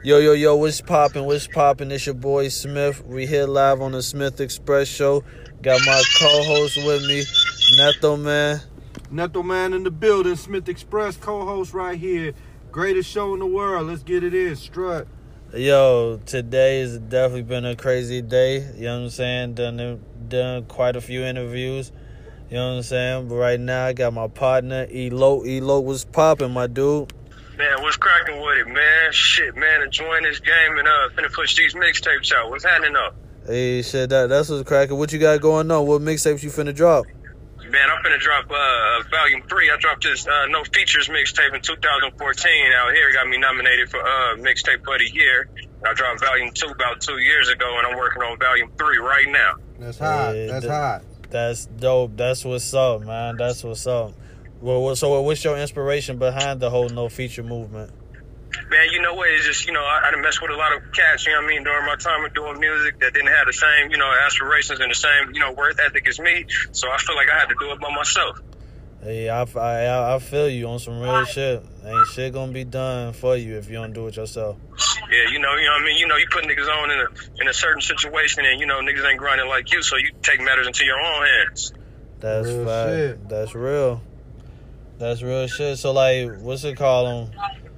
Yo, what's poppin'? It's your boy Smith. We here live on the Smith Express Show. Got my co-host with me, Neto Man. Neto Man in the building, Smith Express co-host right here. Greatest show in the world. Let's get it in, strut. Yo, today has definitely been a crazy day. You know what I'm saying? Done quite a few interviews. You know what I'm saying? But right now, I got my partner, Elo. Elo, what's poppin', my dude? Man, what's cracking with it, man? Shit, man, enjoying this game and finna push these mixtapes out. What's happening up? Hey, shit, that's what's cracking. What you got going on? What mixtapes you finna drop? Man, I'm finna drop Volume 3. I dropped this No Features mixtape in 2014 out here. Got me nominated for Mixtape of the Year. I dropped Volume 2 about 2 years ago, and I'm working on Volume 3 right now. That's hot. Hey, that's hot. That's dope. That's what's up, man. That's what's up. Well, so what's your inspiration behind the whole no feature movement? Man, you know what? It's just, I done messed with a lot of cats, during my time of doing music that didn't have the same, aspirations and the same, work ethic as me. So I feel like I had to do it by myself. Hey, I feel you on some real shit. Ain't shit gonna be done for you if you don't do it yourself. Yeah, you know what I mean? You put niggas on in a certain situation and, niggas ain't grinding like you, so you take matters into your own hands. That's real fact. Shit. That's real. That's real shit. So, like, what's it called?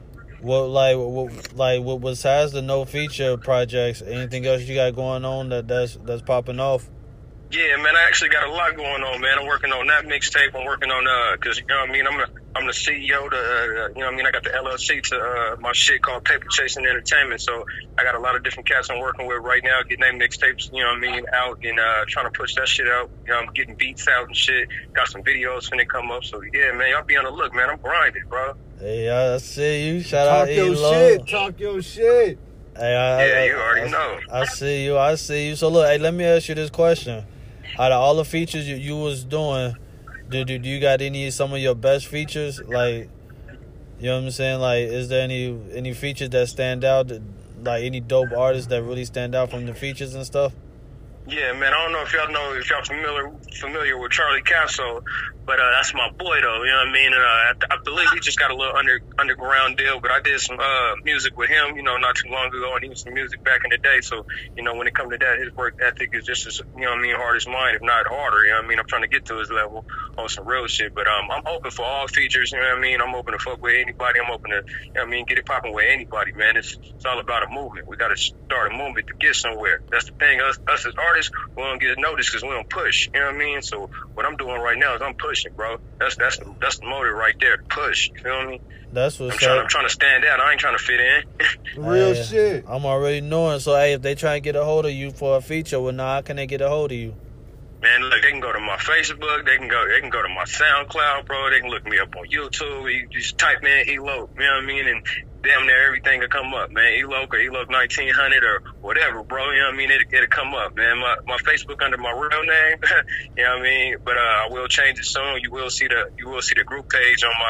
What besides the no feature projects, anything else you got going on that's popping off? Yeah, man, I actually got a lot going on, man. I'm working on that mixtape. I'm working on, cause I'm the CEO to, I got the LLC to, my shit called Paper Chasing Entertainment. So I got a lot of different cats I'm working with right now, getting their mixtapes, out and, trying to push that shit out. I'm getting beats out and shit. Got some videos finna come up. So yeah, man, y'all be on the look, man. I'm grinding, bro. Hey, I see you. Shout out Talk your shit. Hey, you already know. I see you. So look, hey, let me ask you this question. Out of all the features you was doing, do you got some of your best features? Like, you know what I'm saying? Like, is there any features that stand out? Like, any dope artists that really stand out from the features and stuff? Yeah, man, I don't know if y'all familiar with Charlie Castle, but that's my boy, though, you know what I mean? And I believe he just got a little underground deal, but I did some music with him, not too long ago, and he was some music back in the day. So, when it comes to that, his work ethic is just as, hard as mine, if not harder, I'm trying to get to his level on some real shit, but I'm open for all features, I'm open to fuck with anybody, I'm open to, get it popping with anybody, man. It's all about a movement. We got to start a movement to get somewhere. That's the thing, us as artists, we don't get noticed because we don't push, you know what I mean? So what I'm doing right now is I'm pushing, bro. That's the motive right there, push, you feel me? That's what's I'm trying to stand out. I ain't trying to fit in. Real shit. I'm already knowing. So, hey, if they try and get a hold of you for a feature, well, now how can they get a hold of you? Man, look, they can go to my Facebook. They can go to my SoundCloud, bro. They can look me up on YouTube. You just type in Elope, you know what I mean? And damn near everything will come up, man. Elope or Elope 1900 or whatever, bro. You know what I mean? It'll come up, man. My Facebook under my real name, you know what I mean? But I will change it soon. You will see the group page on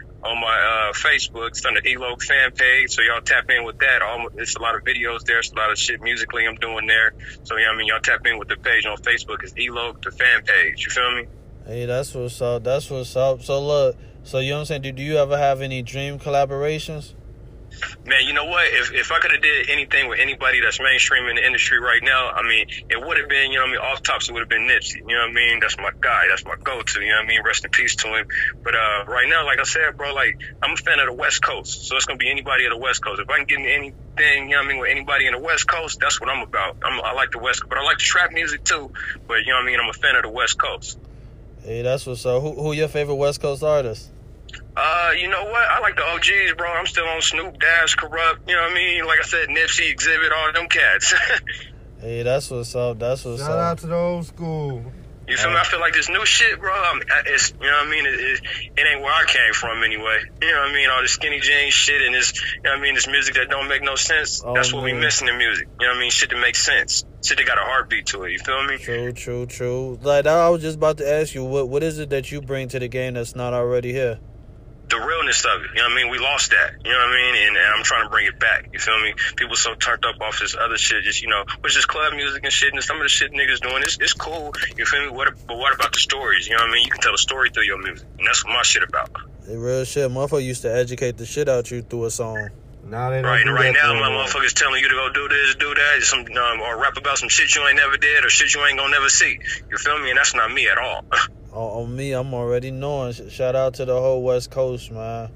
my Facebook. It's on the Elope fan page, so y'all tap in with that. It's a lot of videos there. It's a lot of shit musically I'm doing there. So, y'all tap in with the page on Facebook. It's Elope, the fan page. You feel me? Hey, that's what's up. So, look, so you know what I'm saying? Do you ever have any dream collaborations? Man, you know what? If I could have did anything with anybody that's mainstream in the industry right now, it would have been, off tops, it would have been Nipsey. You know what I mean? That's my guy. That's my go-to. You know what I mean? Rest in peace to him. But right now, like I said, bro, like, I'm a fan of the West Coast. So it's going to be anybody at the West Coast. If I can get anything, you know what I mean, with anybody in the West Coast, that's what I'm about. I like the West Coast, but I like the trap music too. But, you know what I mean? I'm a fan of the West Coast. Hey, that's what's up. Who your favorite West Coast artist? You know what? I like the OGs, bro. I'm still on Snoop, Dash, Corrupt. You know what I mean? Like I said, Nipsey, Exhibit, all them cats. Hey, that's what's up. Shout out to the old school. You feel me? I feel like this new shit, bro. It's, you know what I mean? It ain't where I came from anyway. You know what I mean? All this skinny jeans shit and this, you know what I mean? This music that don't make no sense. That's what we missing in music. You know what I mean? Shit that makes sense. Shit that got a heartbeat to it. You feel me? True. Like, I was just about to ask you, what is it that you bring to the game that's not already here? The realness of it, you know what I mean? We lost that, you know what I mean? And I'm trying to bring it back, you feel me? People so turned up off this other shit, just, which is club music and shit, and some of the shit niggas doing, it's cool, you feel me? But what about the stories, you know what I mean? You can tell a story through your music, and that's what my shit about. Real shit, motherfucker used to educate the shit out you through a song. Now they don't Right, do and right that now, no my more. motherfuckers telling you to go do this, do that, or rap about some shit you ain't never did or shit you ain't gonna never see. You feel me? And that's not me at all. On me, I'm already knowing. Shout out to the whole West Coast, man.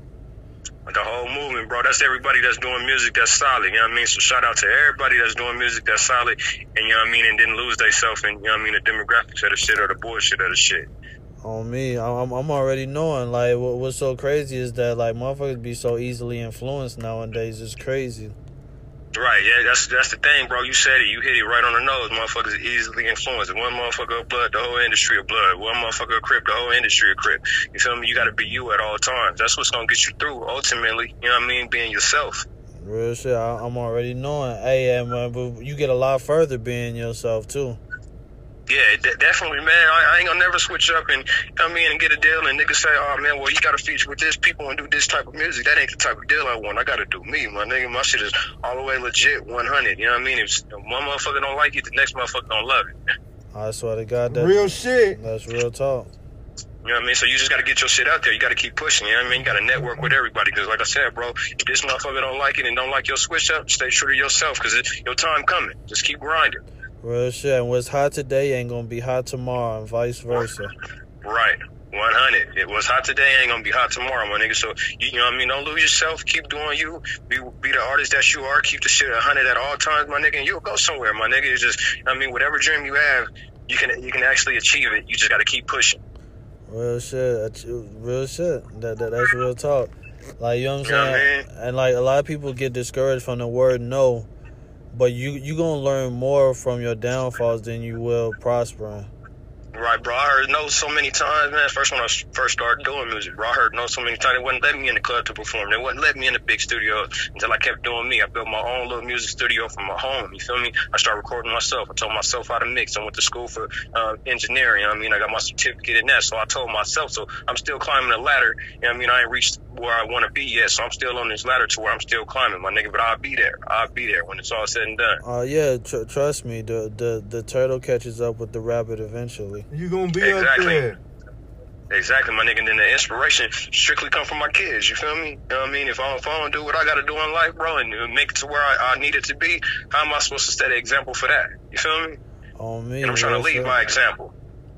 The whole movement, bro. That's everybody that's doing music that's solid. You know what I mean? So shout out to everybody that's doing music that's solid, and you know what I mean, and didn't lose themselves in, you know what I mean, the demographics of the shit or the bullshit of the shit. On me, I'm already knowing. Like, what's so crazy is that, like, motherfuckers be so easily influenced nowadays. It's crazy. Right, yeah, that's the thing, bro. You said it. You hit it right on the nose. Motherfuckers easily influenced. One motherfucker of blood, the whole industry of blood. One motherfucker of Crip, the whole industry of Crip. You feel me? You got to be you at all times. That's what's going to get you through, ultimately. You know what I mean? Being yourself. Real shit, I'm already knowing. Hey, man, but you get a lot further being yourself, too. Yeah, definitely, man. I ain't gonna never switch up and come in and get a deal and niggas say, oh, man, well, you gotta feature with this people and do this type of music. That ain't the type of deal I want. I gotta do me, my nigga. My shit is all the way legit, 100. You know what I mean? If one motherfucker don't like it, the next motherfucker don't love it. I swear to God, Real shit. That's real talk. You know what I mean? So you just gotta get your shit out there. You gotta keep pushing, you know what I mean? You gotta network with everybody. Because like I said, bro, if this motherfucker don't like it and don't like your switch up, stay true to yourself because your time coming. Just keep grinding. Real shit. And what's hot today ain't gonna be hot tomorrow, and vice versa. Right. 100. It was hot today, ain't gonna be hot tomorrow, my nigga. So, you know what I mean? Don't lose yourself. Keep doing you. Be the artist that you are. Keep the shit 100 at all times, my nigga, and you'll go somewhere, my nigga. It's just, I mean, whatever dream you have, you can actually achieve it. You just gotta keep pushing. Real shit. Real shit. That's real talk. Like, you know what I'm You know what I saying? And, like, a lot of people get discouraged from the word no. But you gonna learn more from your downfalls than you will prospering. Right, bro. I heard no so many times, man. First when I first started doing music, bro, I heard no so many times. They wouldn't let me in the club to perform. They wouldn't let me in the big studio until I kept doing me. I built my own little music studio from my home. You feel me? I started recording myself. I told myself how to mix. I went to school for engineering. You know what I mean? I got my certificate in that. So I told myself. So I'm still climbing the ladder. You know what I mean? I ain't reached where I want to be yet. So I'm still on this ladder to where I'm still climbing, my nigga. But I'll be there. I'll be there when it's all said and done. Yeah, trust me. The turtle catches up with the rabbit eventually. You gonna be Exactly. up there. Exactly, my nigga. And then the inspiration strictly come from my kids. You feel me? You know what I mean? If I don't do what I got to do in life, bro, and make it to where I need it to be, how am I supposed to set an example for that? You feel me? On me. And I'm trying to lead by example.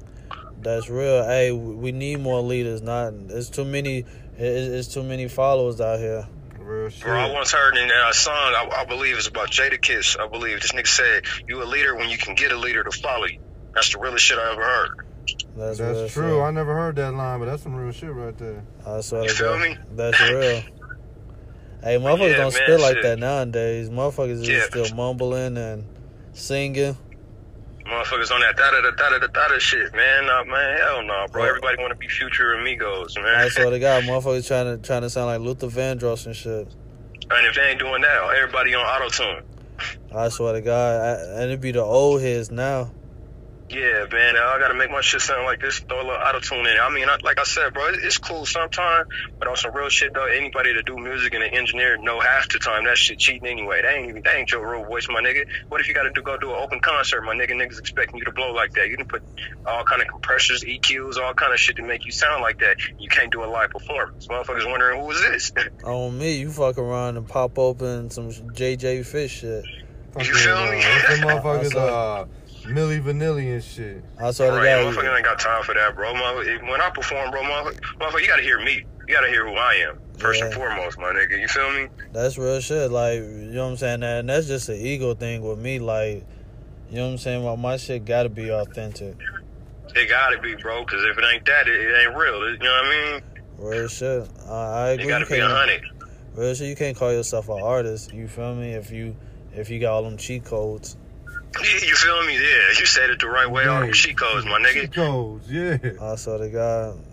That's real. Hey, we need more leaders. It's too many. It's too many followers out here. Real shit. Bro, I once heard in a song, I believe it's about Jadakiss. I believe this nigga said, "You a leader when you can get a leader to follow you." That's the realest shit I ever heard. That's real true. shit. I never heard that line, but that's some real shit right there. I swear You to feel God. me? That's real. Hey, motherfuckers Yeah, don't man, spit like shit. that nowadays. Motherfuckers Yeah. is still mumbling and singing. Motherfuckers on that da-da-da-da-da-da shit, man. Nah, man, hell no, bro. Everybody want to be Future Amigos, man. I swear to God, motherfuckers trying to sound like Luther Vandross and shit. And if they ain't doing that, everybody on auto-tune. I swear to God, and it be the old heads now. Yeah, man, I gotta make my shit sound like this, throw a little auto-tune in it. I mean, like I said, bro, it's cool sometimes, but on some real shit, though, anybody that do music and an engineer know half the time that shit cheating anyway. That ain't your real voice, my nigga. What if you gotta go do an open concert, my nigga? Niggas expecting you to blow like that. You can put all kind of compressors, EQs, all kind of shit to make you sound like that. You can't do a live performance. Motherfuckers wondering, who is this? On me, you fuck around and pop open some JJ Fish shit. You feel me? What's the motherfuckers, Milli Vanilli and shit. I swear to Right, God. motherfucker ain't got time for that, bro. When I perform, bro, motherfucker, you gotta hear me. You gotta hear who I am, first and foremost, my nigga. You feel me? That's real shit. Like, you know what I'm saying? And that's just an ego thing with me. Like, you know what I'm saying? Well, my shit gotta be authentic. It gotta be, bro, because if it ain't that, it ain't real. You know what I mean? Real shit. I agree. It gotta be can't- 100. Real shit. You can't call yourself an artist. You feel me? If you got all them cheat codes. You feel me? Yeah, you said it the right way. All them cheat codes, my nigga. Cheat codes, yeah. I swear to God.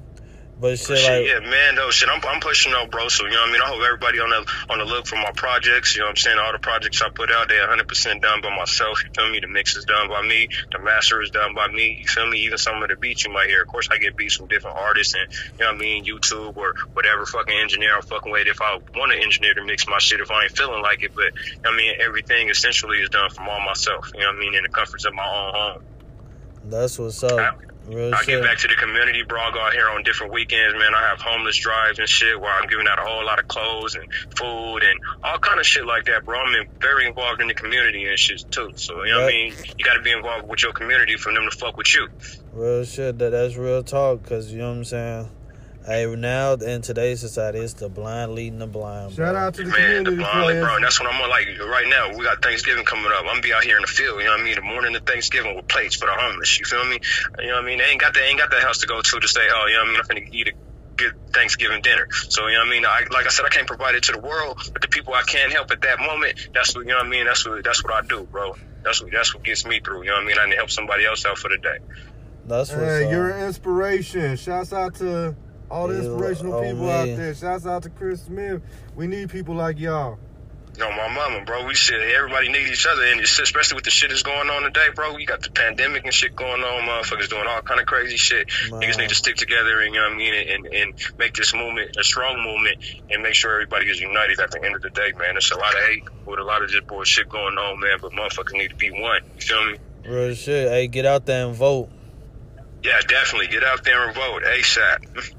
But shit, Shit, like, yeah, man, though, shit, I'm pushing though, bro. So, you know what I mean? I hope everybody on the look for my projects. You know what I'm saying? All the projects I put out, they're 100% done by myself. You feel me? The mix is done by me. The master is done by me. You feel me? Even some of the beats you might hear. Of course, I get beats from different artists and, you know what I mean, YouTube or whatever fucking engineer I'm fucking with. If I want an engineer to mix my shit, if I ain't feeling like it. But, you know what I mean, everything essentially is done from all myself. You know what I mean? In the comforts of my own home. that's what's up. Real I shit. get back to the community, bro. I go out here on different weekends, man. I have homeless drives and shit where I'm giving out a whole lot of clothes and food and all kind of shit like that, bro. I'm very involved in the community and shit too. So, you know what I mean? You got to be involved with your community for them to fuck with you. Real shit. That's real talk, because, you know what I'm saying? Hey, now in today's society, it's the blind leading the blind, bro. Shout out to the Man, the community blind, players. bro. And that's what I'm on. Like right now, we got Thanksgiving coming up. I'm gonna be out here in the field. You know what I mean? The morning of Thanksgiving with plates for the homeless. You feel me? You know what I mean? They ain't got that house to go to say, oh, you know what I mean? I'm gonna eat a good Thanksgiving dinner. So you know what I mean? Like I said, I can't provide it to the world, but the people I can't help at that moment, that's what, you know what I mean? That's what I do, bro. That's what gets me through. You know what I mean? I need to help somebody else out for the day. That's what's Hey, up. you're an inspiration. Shouts out to all the Yeah, inspirational people me. out there. Shouts out to Chris Smith. We need people like y'all. No, my mama, bro. We shit. Everybody need each other, and it's, especially with the shit that's going on today, bro. You got the pandemic and shit going on. Motherfuckers doing all kind of crazy shit. Man. Niggas need to stick together, and you know what I mean, and make this movement a strong movement, and make sure everybody is united at the end of the day, man. There's a lot of hate with a lot of just bullshit going on, man. But motherfuckers need to be one. You feel me? Real shit. Hey, get out there and vote. Yeah, definitely. Get out there and vote ASAP.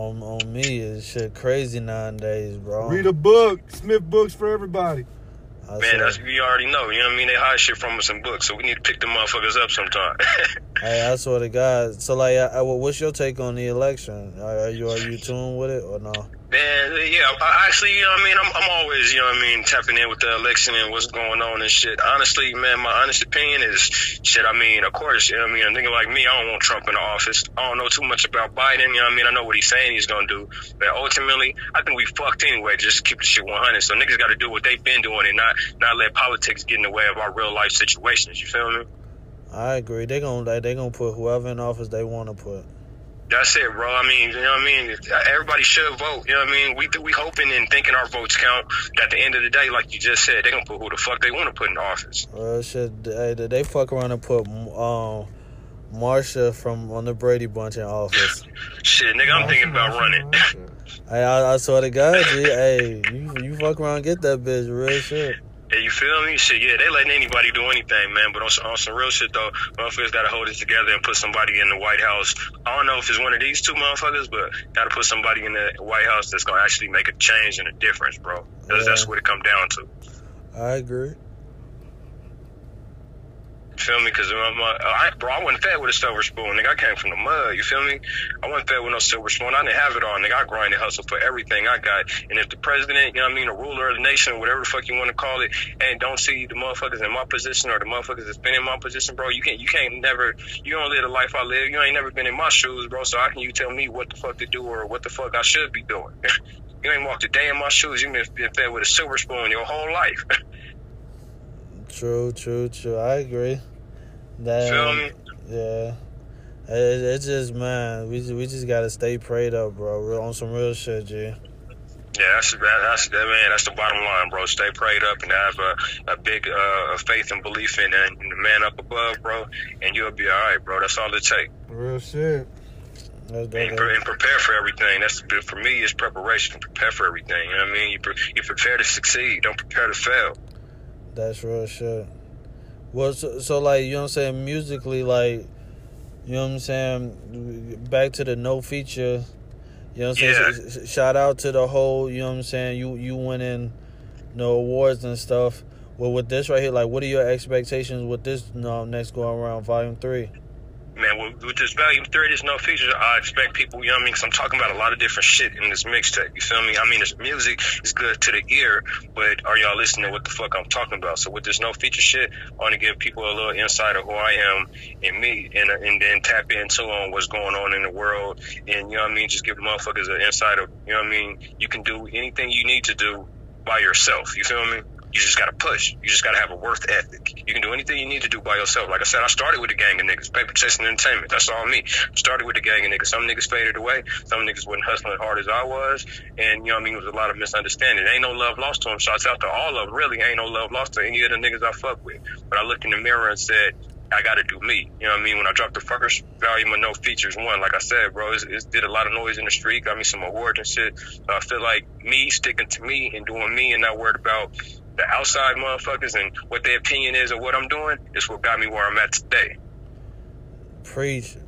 On me, it's shit crazy nowadays, bro. Read a book. Smith Books for everybody. I Man, said, that's you already know. You know what I mean? They hide shit from us in books, so we need to pick them motherfuckers up sometime. hey, I swear to God. So, like, what's your take on the election? Are you tuned with it or no? Man, yeah, I actually, you know what I mean? I'm always, you know what I mean, tapping in with the election and what's going on and shit. Honestly, man, my honest opinion is, shit, I mean, of course, you know what I mean? A nigga like me, I don't want Trump in the office. I don't know too much about Biden, you know what I mean? I know what he's saying he's gonna do. But ultimately, I think we fucked anyway, just to keep the shit 100. So niggas gotta do what they've been doing and not let politics get in the way of our real life situations, you feel me? I agree. They gonna put whoever in office they want to put. That's it, bro. I mean, you know what I mean? Everybody should vote. You know what I mean? We hoping and thinking our votes count. At the end of the day, like you just said, they gonna put who the fuck they want to put in office. Shit, hey, they fuck around and put Marsha on the Brady Bunch in office. Shit, nigga, I'm thinking about running. Hey, I swear to God, G. Hey, you fuck around and get that bitch, real shit. Hey, you feel me? Shit, yeah, they letting anybody do anything, man. But on some real shit, though, motherfuckers got to hold it together and put somebody in the White House. I don't know if it's one of these two motherfuckers, but got to put somebody in the White House that's going to actually make a change and a difference, bro. That's what it come down to. I agree. You feel me? Because I wasn't fed with a silver spoon, nigga. I came from the mud, you feel me? I wasn't fed with no silver spoon. I didn't have it all, nigga. I grind and hustle for everything I got. And if the president, you know what I mean, the ruler of the nation, whatever the fuck you want to call it, and don't see the motherfuckers in my position or the motherfuckers that's been in my position, bro, you don't live the life I live. You ain't never been in my shoes, bro, so how can you tell me what the fuck to do or what the fuck I should be doing? You ain't walked a day in my shoes. You been fed with a silver spoon your whole life. True. I agree. Feel me? Yeah. It's just, man, we just gotta stay prayed up, bro. On some real shit, G. Yeah, that's the bottom line, bro. Stay prayed up and have a big faith and belief in the man up above, bro, and you'll be all right, bro. That's all it takes. Real shit. And prepare for everything. That's for me. It's preparation. Prepare for everything. You know what I mean? You prepare to succeed. Don't prepare to fail. That's real shit. Well, so like, you know what I'm saying, musically, like, you know what I'm saying, back to the no feature, you know what I'm saying, shout out to the whole, you know what I'm saying, you winning awards and stuff. Well, with this right here, like, what are your expectations with this next go around, Volume 3? Man, with this Volume 3, there's no features. I expect people, you know what I mean? Because I'm talking about a lot of different shit in this mixtape. You feel me? I mean, this music is good to the ear, but are y'all listening to what the fuck I'm talking about? So with this no feature shit, I want to give people a little insight of who I am and me, and then tap into on what's going on in the world. And, you know what I mean? Just give motherfuckers an insight of, you know what I mean? You can do anything you need to do by yourself. You feel me? You just gotta push. You just gotta have a worth ethic. You can do anything you need to do by yourself. Like I said, I started with a gang of niggas, paper chasing entertainment. That's all me. Started with a gang of niggas. Some niggas faded away. Some niggas wasn't hustling hard as I was. And, you know what I mean, it was a lot of misunderstanding. Ain't no love lost to them. Shouts out to all of them. Really, ain't no love lost to any of the niggas I fuck with. But I looked in the mirror and said, I gotta do me. You know what I mean? When I dropped the first volume of No Features 1, like I said, bro, it did a lot of noise in the street, got me some awards and shit. So I feel like me sticking to me and doing me and not worried about the outside motherfuckers and what their opinion is of what I'm doing is what got me where I'm at today. Preach.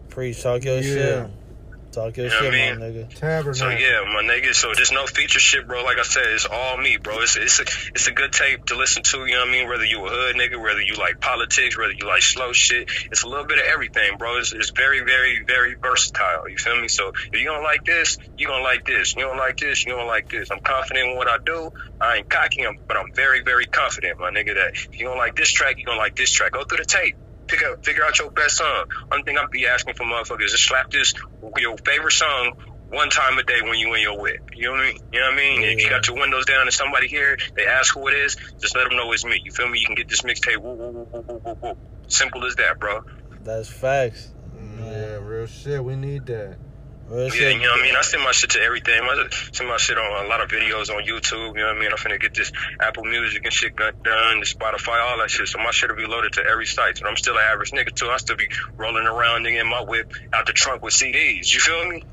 Preach, talk your Yeah. shit. Talk your You know shit, what I my nigga. Tabernacle. So yeah, my nigga. So there's no feature shit, bro. Like I said, it's all me, bro. It's a good tape to listen to. You know what I mean? Whether you a hood nigga, whether you like politics, whether you like slow shit, it's a little bit of everything, bro. It's very, very, very versatile. You feel me? So if you don't like this, you gonna like this. You don't like this, you don't like this. I'm confident in what I do. I ain't cocky, but I'm very, very confident, my nigga. That if you don't like this track, you gonna like this track. Go through the tape. Figure out your best song. Only thing I'll be asking for motherfuckers is slap this your favorite song one time a day when you in your whip. You know what I mean? You know what I mean? Yeah. If you got your windows down and somebody here, they ask who it is, just let them know it's me. You feel me? You can get this mixtape. Woo, woo, woo, woo, woo, woo, woo. Simple as that, bro. That's facts. Yeah, real shit. We need that. Real Yeah, shit. you know what I mean? I send my shit to everything. I send my shit on a lot of videos on YouTube. You know what I mean? I'm finna get this Apple Music and shit done, the Spotify, all that shit. So my shit will be loaded to every site. And I'm still an average nigga, too. I still be rolling around, nigga, in my whip out the trunk with CDs. You feel me?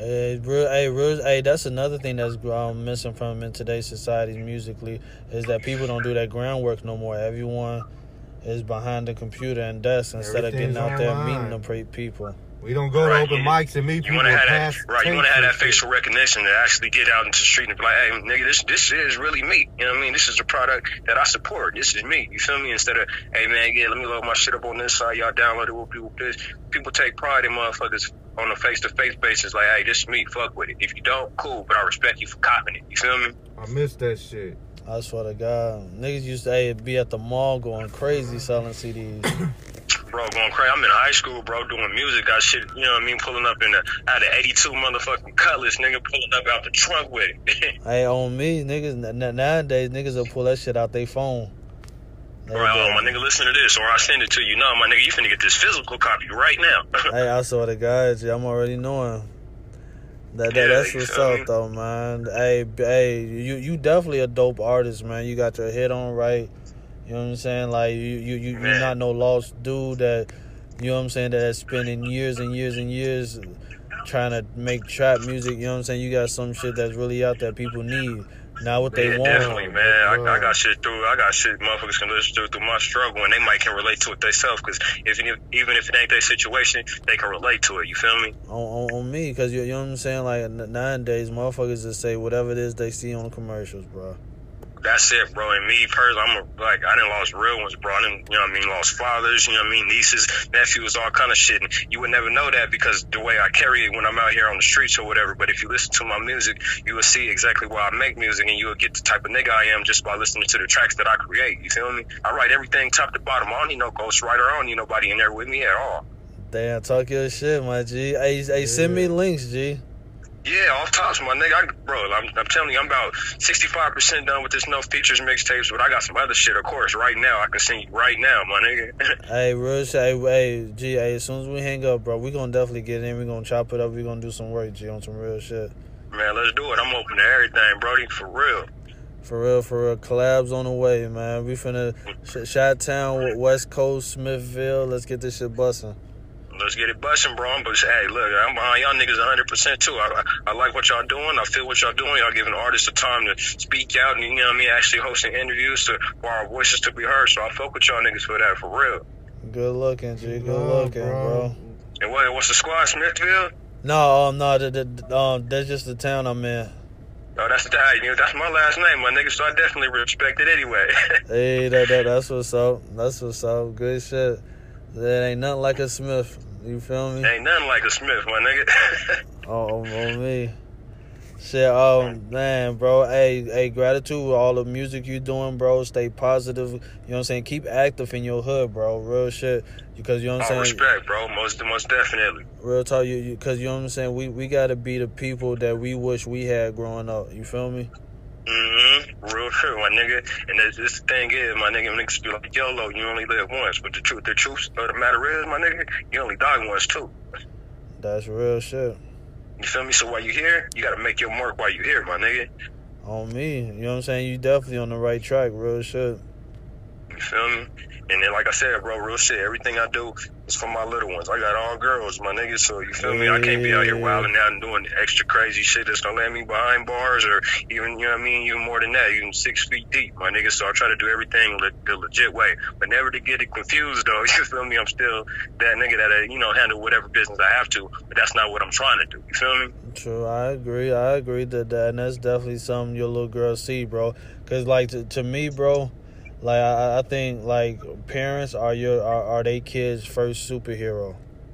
Hey, that's another thing that's missing from in today's society musically is that people don't do that groundwork no more. Everyone is behind the computer and desk instead of getting out there and meeting the people. We don't go to open mics and meet You people. want to have past that, right? You want to have that tapes and facial recognition to actually get out into the street and be like, "Hey, nigga, this is really me." You know what I mean? This is a product that I support. This is me. You feel me? Instead of, "Hey, man, yeah, let me load my shit up on this side. Y'all download it. Whoop, this." People take pride in motherfuckers on a face-to-face basis. Like, "Hey, this is me. Fuck with it. If you don't, cool. But I respect you for copping it." You feel me? I miss that shit. I swear to God, niggas used to be at the mall going crazy selling CDs. Bro, going crazy. I'm in high school, bro, doing music. Got shit, you know what I mean? Pulling up out of 82 motherfucking Cutlass, nigga, pulling up out the trunk with it. Hey, on me, niggas, nowadays, niggas will pull that shit out their phone. Bro, my nigga, listen to this, or I send it to you. No, my nigga, you finna get this physical copy right now. Hey, I swear to God, I'm already knowing. That's you what's feel up, me? though, man. Hey, you definitely a dope artist, man. You got your head on right. You know what I'm saying? Like, you're Man. not no lost dude that, you know what I'm saying, that's spending years and years and years trying to make trap music. You know what I'm saying? You got some shit that's really out there people need. Not what they Yeah, want. definitely, man. I got shit motherfuckers can listen through my struggle, and they might can relate to it themselves, because even if it ain't their situation, they can relate to it. You feel me? On me, because you know what I'm saying? Like, nowadays, motherfuckers just say whatever it is they see on commercials, bro. That's it, bro. And me personally, I done lost real ones, bro. I done, you know what I mean, lost fathers, you know what I mean, nieces, nephews, all kind of shit. And you would never know that because the way I carry it when I'm out here on the streets or whatever. But if you listen to my music, you will see exactly why I make music, and you will get the type of nigga I am just by listening to the tracks that I create. You feel me? I write everything top to bottom. I don't need no ghostwriter. I don't need nobody in there with me at all. Damn, talk your shit, my G. Hey, send me links, G. Yeah, off tops, my nigga. I'm telling you, I'm about 65% done with this no features mixtapes, but I got some other shit, of course, right now. I can send you right now, my nigga. Hey, real shit. Hey, G, hey, as soon as we hang up, bro, we gonna definitely get in. We gonna chop it up. We gonna do some work, G, on some real shit. Man, let's do it. I'm open to everything, Brody, for real. For real. Collabs on the way, man. We finna Chi-Town, West Coast, Smithville. Let's get this shit busting. Let's get it busting, bro. But hey, look, I'm behind y'all niggas 100% too. I like what y'all doing. I feel what y'all doing. Y'all giving artists the time to speak out and, you know what I mean, actually hosting interviews for our voices to be heard. So I fuck with y'all niggas for that, for real. Good looking, G. Good looking, bro. And what's the squad, Smithville? No, that's just the town I'm in. Oh, that's my last name, my nigga. So I definitely respect it anyway. Hey, that's what's up. That's what's up. Good shit. There ain't nothing like a Smith. You feel me? Ain't nothing like a Smith, my nigga. on me. Shit, man, bro. Hey, gratitude with all the music you doing, bro. Stay positive. You know what I'm saying? Keep active in your hood, bro. Real shit. Because, you know what I'm saying? Respect, bro. Most definitely. Real talk, because, you know what I'm saying? We got to be the people that we wish we had growing up. You feel me? Real true, my nigga. And this thing is, my niggas be like, YOLO, you only live once. But the truth of the matter is, my nigga, you only die once too. That's real shit. You feel me? So while you here, you gotta make your mark while you here, my nigga. On me. You know what I'm saying? You definitely on the right track. Real shit. You feel me? And then, like I said, bro, real shit, everything I do is for my little ones. I got all girls, my nigga, so you feel me? I can't be out here wilding out and doing extra crazy shit that's gonna land me behind bars or even, you know what I mean, even more than that, even 6 feet deep, my nigga. So I try to do everything the legit way, but never to get it confused, though. You feel me? I'm still that nigga that, you know, handle whatever business I have to, but that's not what I'm trying to do. You feel me? True, I agree that, and that's definitely something your little girl see, bro. Cause like to me, bro, like I think like parents are they kids' first superhero.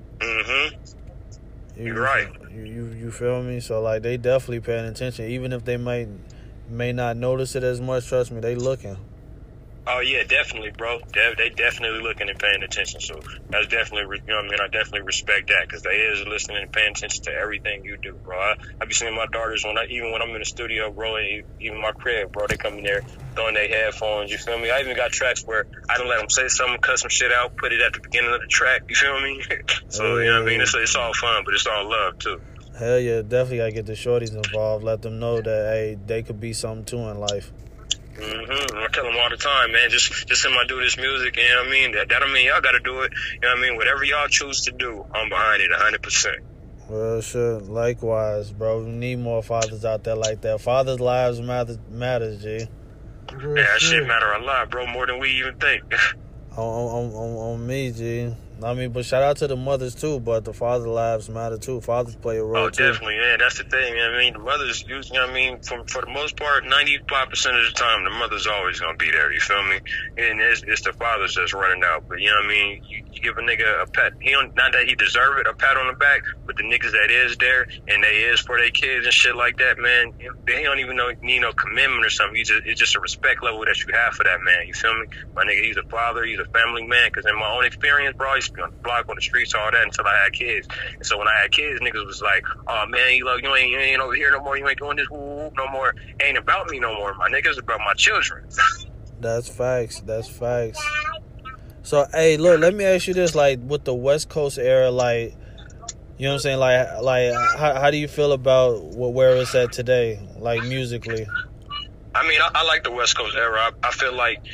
You're right. You feel me? So like they definitely paying attention, even if they may not notice it as much. Trust me, they looking. Oh yeah, definitely, bro. They definitely looking and paying attention. So that's definitely, you know what I mean? I definitely respect that because they is listening and paying attention to everything you do, bro. I be seeing my daughters even when I'm in the studio, bro, and even my crib, bro. They come in there throwing their headphones. You feel me? I even got tracks where I don't let them say something, cut some shit out, put it at the beginning of the track. You feel me? So you know what I mean? It's all fun, but it's all love too. Hell yeah, definitely gotta get the shorties involved. Let them know that hey, they could be something too in life. I tell them all the time, man, just him I do this music, you know what I mean? That don't mean y'all gotta do it, you know what I mean? Whatever y'all choose to do, I'm behind it 100%. Well, sure. Likewise, bro. We need more fathers out there like that. Fathers' lives matters, G. Yeah, that shit matter a lot, bro, more than we even think. On me, G. I mean, but shout out to the mothers too, but the father lives matter too. Fathers play a role too. Oh, definitely, man. That's the thing. You know what I mean, the mothers, you know what I mean, for the most part, 95% of the time, the mother's always gonna be there. You feel me? And it's the fathers that's running out. But you know what I mean? You give a nigga a pat. Not that he deserve it, a pat on the back, but the niggas that is there and they is for their kids and shit like that, man. They don't even need no commitment or something. It's just a respect level that you have for that man. You feel me? My nigga, he's a father. He's a family man. Because in my own experience, bro, I used to be on the block, on the streets, all that until I had kids. And so when I had kids, niggas was like, "Oh man, you ain't over here no more. You ain't doing this no more. It ain't about me no more. My niggas about my children." That's facts. So hey, look, let me ask you this: like with the West Coast era, like you know what I'm saying, like how do you feel about where it's at today, like musically? I mean, I like the West Coast era. I feel like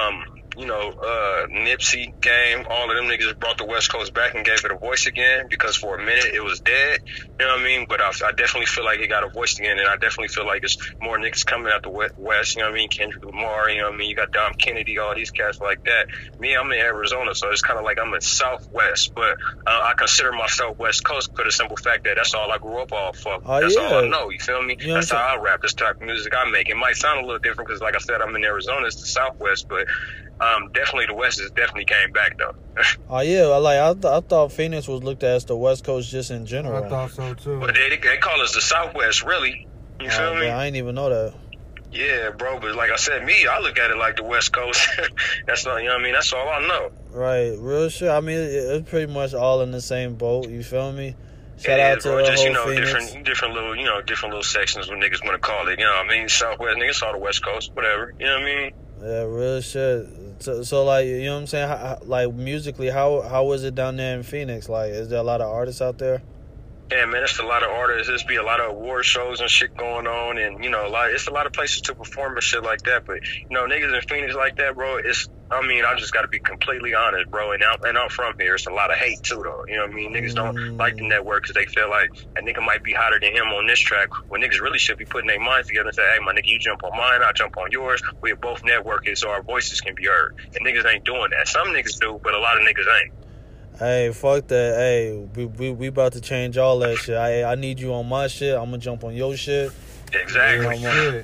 Nipsey, Game, all of them niggas brought the West Coast back and gave it a voice again, because for a minute it was dead, you know what I mean? But I definitely feel like it got a voice again, and I definitely feel like it's more niggas coming out the West, you know what I mean? Kendrick Lamar, you know what I mean? You got Dom Kennedy, all these cats like that. Me, I'm in Arizona, so it's kind of like I'm in Southwest, but I consider myself West Coast for the simple fact that that's all I grew up off of. That's all I know, you feel me? You know, that's how I rap, this type of music I make. It might sound a little different because, like I said, I'm in Arizona, it's the Southwest, but definitely the West is definitely came back though. Oh yeah, I thought Phoenix was looked at as the West Coast just in general. I thought so too. But they call us the Southwest, really. You feel me? I didn't even know that. Yeah, bro. But like I said, I look at it like the West Coast. That's all, you know what I mean? That's all I know. Right, real shit. I mean, it's pretty much all in the same boat. You feel me? Shout out to the whole Phoenix. different little sections what niggas want to call it. You know what I mean? Southwest niggas, all the West Coast, whatever. You know what I mean? Yeah, real shit. So like, you know what I'm saying? Like musically, how is it down there in Phoenix? Like, is there a lot of artists out there? Yeah, man, it's a lot of artists. There's be a lot of award shows and shit going on, and it's a lot of places to perform and shit like that. But niggas in Phoenix like that, bro. I just got to be completely honest, bro. And I'm from here. It's a lot of hate too, though. You know what I mean? Niggas don't like the network because they feel like a nigga might be hotter than him on this track. When niggas really should be putting their minds together and say, "Hey, my nigga, you jump on mine, I jump on yours. We are both networking so our voices can be heard." And niggas ain't doing that. Some niggas do, but a lot of niggas ain't. Hey, fuck that. Hey, we about to change all that shit. I need you on my shit. I'm gonna jump on your shit. Exactly.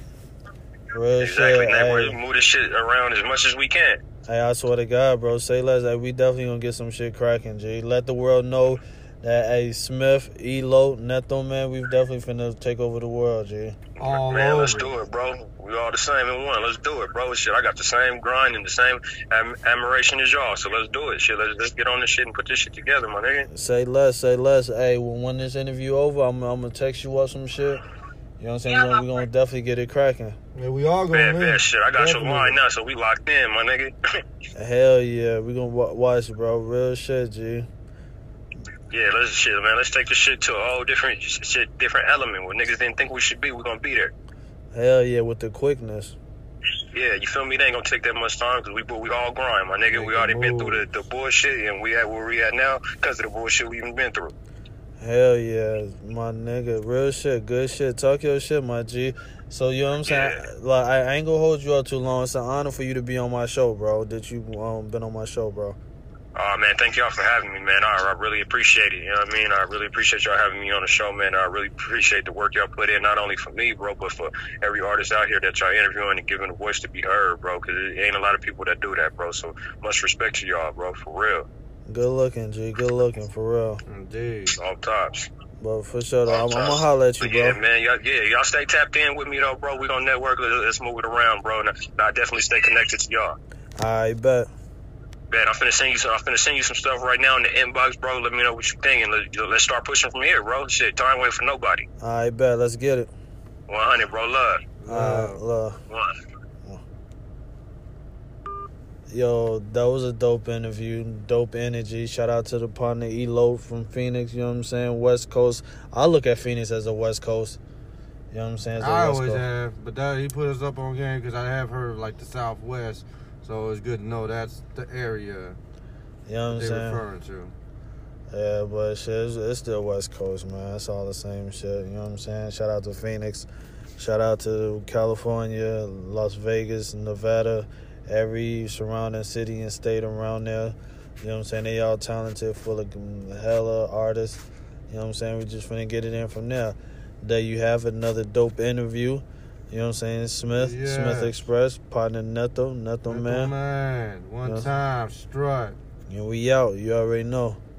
Real exactly. shit. Hey. Hey. Move this shit around as much as we can. Hey, I swear to God, bro. Say less. Hey, we definitely gonna get some shit cracking, G. Let the world know that, hey, Smith, Elo, Neto, man, we've definitely finna take over the world, G. Man, let's do it, bro. We all the same in one. Let's do it, bro. Shit, I got the same grind and the same admiration as y'all. So let's do it. Shit, let's get on this shit and put this shit together, my nigga. Say less. Hey, when this interview over, I'm gonna text you up some shit. You know what I'm saying? We're gonna definitely get it cracking. Yeah, we all gonna bad shit. I got your line now, so we locked in, my nigga. Hell yeah, we gonna watch, bro. Real shit, G. Yeah, let's take this shit to a whole different element where niggas didn't think we should be. We're gonna be there. Hell yeah, with the quickness. Yeah, you feel me? It ain't gonna take that much time because we all grind, my nigga. We already been through the bullshit, and we at where we at now because of the bullshit we even been through. Hell yeah, my nigga. Real shit, good shit. Talk your shit, my G. So, you know what I'm saying? Yeah. Like, I ain't gonna hold you up too long. It's an honor for you to be on my show, bro. That you been on my show, bro. Oh, man, thank y'all for having me, man. I really appreciate it. You know what I mean? I really appreciate y'all having me on the show, man. I really appreciate the work y'all put in, not only for me, bro, but for every artist out here that y'all interviewing and giving a voice to be heard, bro, because it ain't a lot of people that do that, bro. So much respect to y'all, bro, for real. Good looking, G. Good looking, for real. Indeed. All tops. But for sure, though, I'm gonna holler at you, bro. Yeah, man. Y'all stay tapped in with me, though, bro. We gonna network. Let's move it around, bro. And I definitely stay connected to y'all. I bet. Man, I'm finna send you some stuff right now in the inbox, bro. Let me know what you think, and let's start pushing from here, bro. Shit, time waiting for nobody. I bet. Let's get it. 100, bro. Love. Love. One. Yo, that was a dope interview, dope energy. Shout out to the partner Elope from Phoenix, you know what I'm saying? West Coast. I look at Phoenix as a West Coast. You know what I'm saying? As a I West always Coast. have, but he put us up on game because I have heard of like the Southwest, so it's good to know that's the area You know what I'm they're saying? referring to. Yeah, but shit, it's still West Coast, man. It's all the same shit, you know what I'm saying? Shout out to Phoenix. Shout out to California, Las Vegas, Nevada, every surrounding city and state around there. You know what I'm saying? They all talented, full of hella artists. You know what I'm saying? We just finna get it in from there. There you have another dope interview. You know what I'm saying? Smith Express, partner Neto man. One time, strut. And we out. You already know.